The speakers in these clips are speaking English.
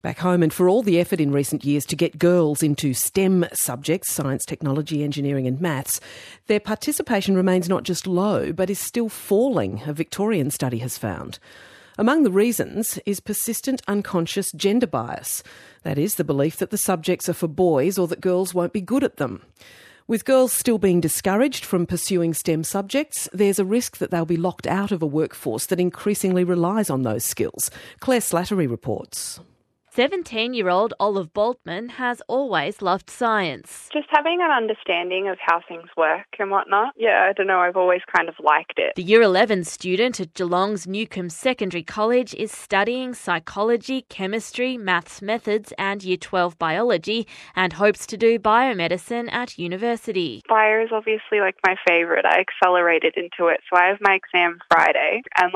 Back home, and for all the effort in recent years to get girls into STEM subjects, science, technology, engineering and maths, their participation remains not just low, but is still falling, a Victorian study has found. Among the reasons is persistent unconscious gender bias. That is, the belief that the subjects are for boys or that girls won't be good at them. With girls still being discouraged from pursuing STEM subjects, there's a risk that they'll be locked out of a workforce that increasingly relies on those skills. Claire Slattery reports. 17-year-old Olive Boltman has always loved science. Just having an understanding of how things work and whatnot. Yeah, I don't know, I've always kind of liked it. The Year 11 student at Geelong's Newcombe Secondary College is studying psychology, chemistry, maths methods and Year 12 biology and hopes to do biomedicine at university. Bio is obviously my favourite. I accelerated into it, so I have my exam Friday and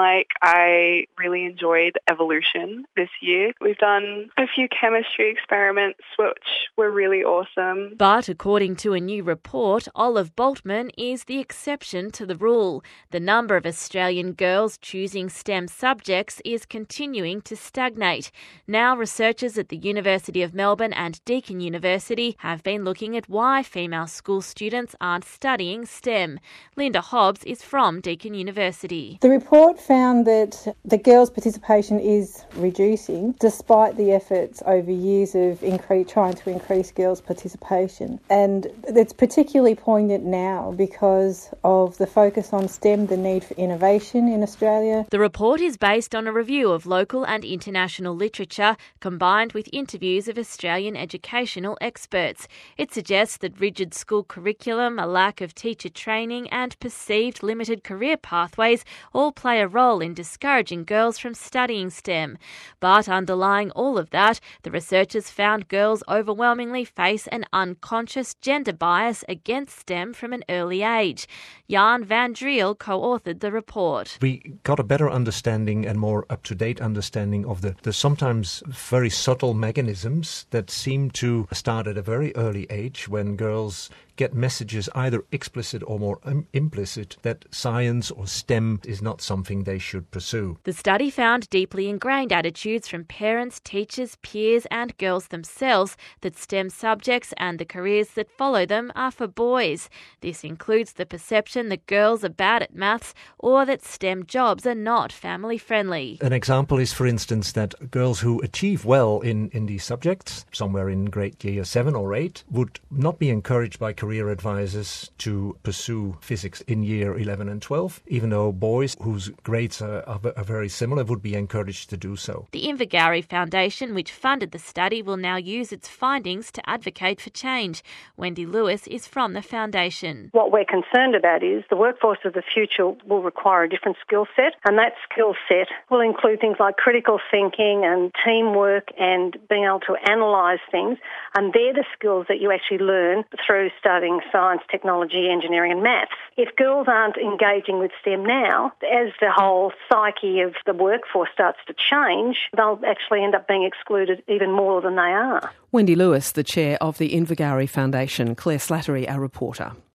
I really enjoyed evolution this year. We've done a few chemistry experiments which were really awesome. But according to a new report, Olive Boltman is the exception to the rule. The number of Australian girls choosing STEM subjects is continuing to stagnate. Now researchers at the University of Melbourne and Deakin University have been looking at why female school students aren't studying STEM. Linda Hobbs is from Deakin University. The report found that the girls' participation is reducing despite the efforts over years of trying to increase girls' participation. And it's particularly poignant now because of the focus on STEM, the need for innovation in Australia. The report is based on a review of local and international literature combined with interviews of Australian educational experts. It suggests that rigid school curriculum, a lack of teacher training and perceived limited career pathways all play a role in discouraging girls from studying STEM. But underlying all of that, the researchers found girls overwhelmingly face an unconscious gender bias against STEM from an early age. Jan van Driel co-authored the report. We got a better understanding and more up-to-date understanding of the sometimes very subtle mechanisms that seem to start at a very early age when girls get messages either explicit or more implicit that science or STEM is not something they should pursue. The study found deeply ingrained attitudes from parents, teachers, peers and girls themselves that STEM subjects and the careers that follow them are for boys. This includes the perception that girls are bad at maths or that STEM jobs are not family friendly. An example is, for instance, that girls who achieve well in these subjects, somewhere in grade year 7 or 8, would not be encouraged by career advisors to pursue physics in year 11 and 12, even though boys whose grades are very similar would be encouraged to do so. The Invergary Foundation, which funded the study, will now use its findings to advocate for change. Wendy Lewis is from the foundation. What we're concerned about is the workforce of the future will require a different skill set, and that skill set will include things like critical thinking and teamwork and being able to analyse things, and they're the skills that you actually learn through studying science, technology, engineering and maths. If girls aren't engaging with STEM now, as the whole psyche of the workforce starts to change, they'll actually end up being excluded even more than they are. Wendy Lewis, the chair of the Invergary Foundation. Claire Slattery, our reporter.